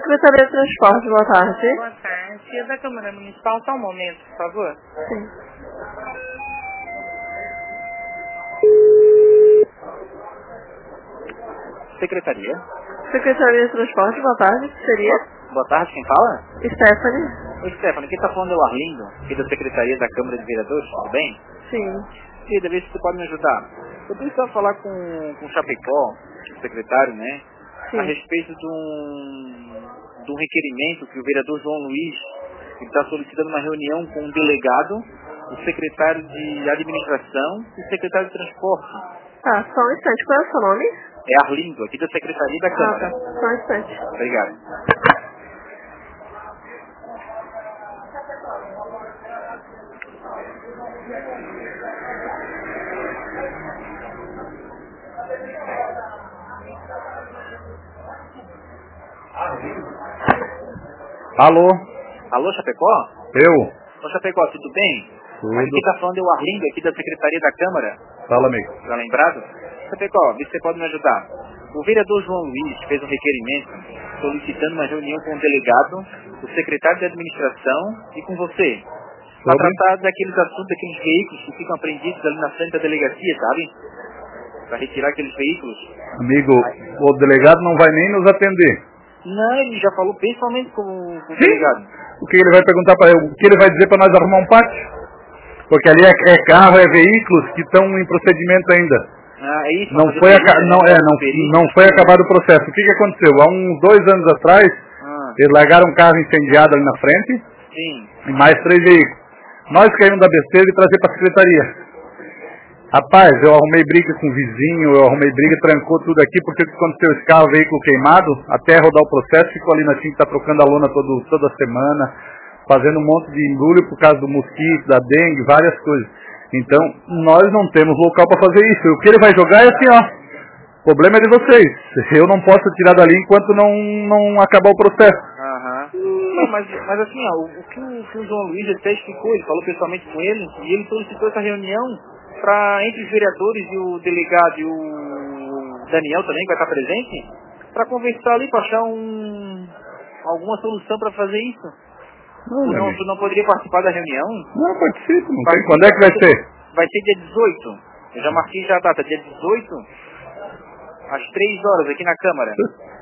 Secretaria de Transporte, boa tarde. Boa tarde. É da Câmara Municipal, só um momento, por favor. Sim. Secretaria. Secretaria de Transporte, boa tarde. Seria Boa tarde, quem fala? Stephanie? Oi, Stefano, quem está falando é o Arlindo, aqui da Secretaria da Câmara de Vereadores, tudo bem? Sim. Querida, vê se você pode me ajudar. Eu precisava falar com o Chapecó, o secretário, né? A Sim. respeito de um requerimento que o vereador João Luiz está solicitando uma reunião com um delegado, o secretário de Administração e o secretário de Transporte. Tá, só um instante. Qual é o seu nome? É Arlindo, aqui da Secretaria da Ah, Câmara. tá. Só um instante. Obrigado. Alô? Alô, Chapecó? Eu? Ô, Chapecó, tudo bem? Tudo. Aqui quem está falando é o Arlindo, aqui da Secretaria da Câmara. Fala, amigo. Tá lembrado? Chapecó, vê se você pode me ajudar. O vereador João Luiz fez um requerimento solicitando uma reunião com o delegado, o secretário de Administração e com você. Para Sobre? tratar daqueles assuntos, daqueles veículos que ficam apreendidos ali na frente da delegacia, sabe? Para retirar aqueles veículos. Amigo, o delegado não vai nem nos atender. Não, ele já falou pessoalmente com o delegado. O que ele vai perguntar para o que ele vai dizer para nós arrumar um pátio? Porque ali é carro, é veículos que estão em procedimento ainda. Ah, é isso? Não fazer foi, perícia, né? não foi acabado o processo. O que aconteceu? Há uns 2 anos atrás, eles largaram um carro incendiado ali na frente Sim. e mais 3 veículos. Nós caímos da besteira e trazer para a secretaria. Rapaz, eu arrumei briga com o vizinho, eu arrumei briga, trancou tudo aqui, porque aconteceu esse carro, veículo queimado, até rodar o processo, ficou ali na tinta, tá trocando a lona toda semana, fazendo um monte de embrulho por causa do mosquito, da dengue, várias coisas. Então, nós não temos local para fazer isso. O que ele vai jogar é assim, ó, o problema é de vocês. Eu não posso tirar dali enquanto não acabar o processo. Aham. Não, mas assim, ó, o que o João Luiz até explicou, ele falou pessoalmente com ele, e ele solicitou essa reunião para entre os vereadores e o delegado e o Daniel também, que vai estar presente, para conversar ali, para achar alguma solução para fazer isso. Tu não poderia participar da reunião? Não, participo, não tem. Quando é que vai ser? Vai ser dia 18. Eu já marquei já a data, dia 18, às 3 horas, aqui na Câmara.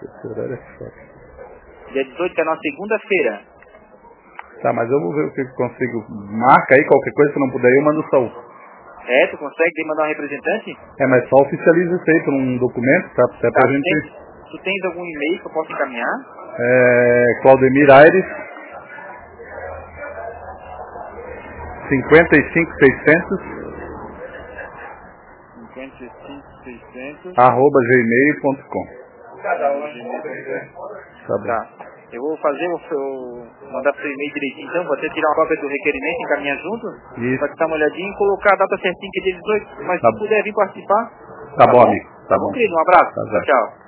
Dia 18 que é na segunda-feira. Tá, mas eu vou ver o que eu consigo. Marca aí qualquer coisa, se não puder eu mando só. É, tu consegue mandar um representante? É, mas só oficializa isso aí por um documento, tá? É pra gente... Tu tens algum e-mail que eu possa encaminhar? Claudemir Aires 55600 @gmail.com. Tá. Eu vou mandar pro seu e-mail direitinho, então, você tirar uma cópia do requerimento, encaminhar junto, Isso. pra te dar uma olhadinha e colocar a data certinha que é dia 18, mas Tá se puder vir participar. Tá bom, amigo. Tá bom. Querido, um abraço. Tá certo. Tchau.